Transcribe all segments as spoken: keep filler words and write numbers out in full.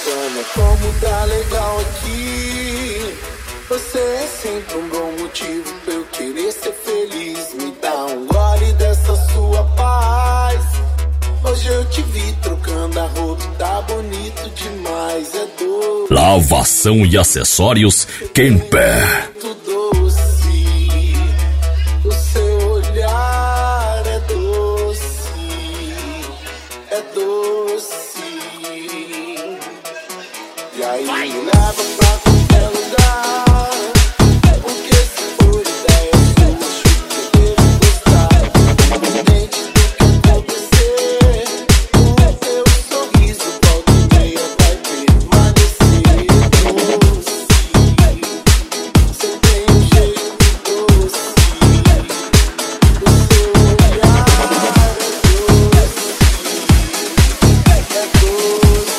bacana, como tá legal aqui. Você é sempre um bom motivo pra eu querer ser feliz. Me dá um gole dessa sua paz. Hoje eu te vi trocando a roupa, tá bonito demais, é doce. Lavação e acessórios Kemper. Muito doce, o seu olhar é doce, é doce. E aí me leva pra qualquer lugar, porque se for ideia sua, acho que eu devo gostar. Independente do que acontecer, o teu sorriso volta e meia vai permanecer doce. Você tem um jeito doce, o seu olhar é doce, é doce.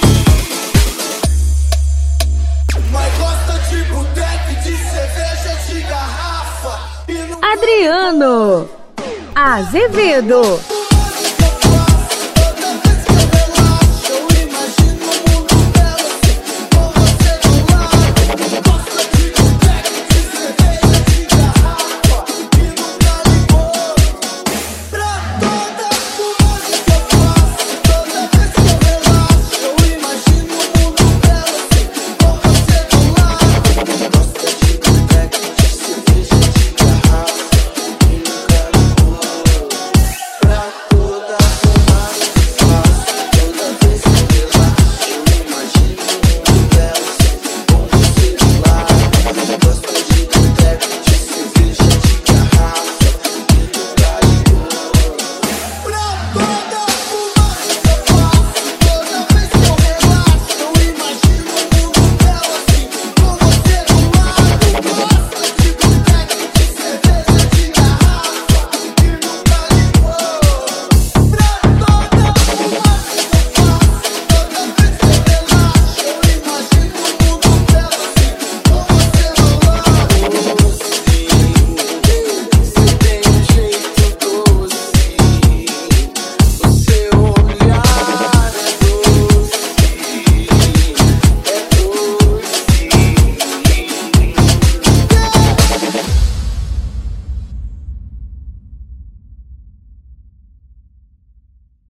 Mas gosta de boteco e de cerveja de garrafa e não Adriano Azevedo.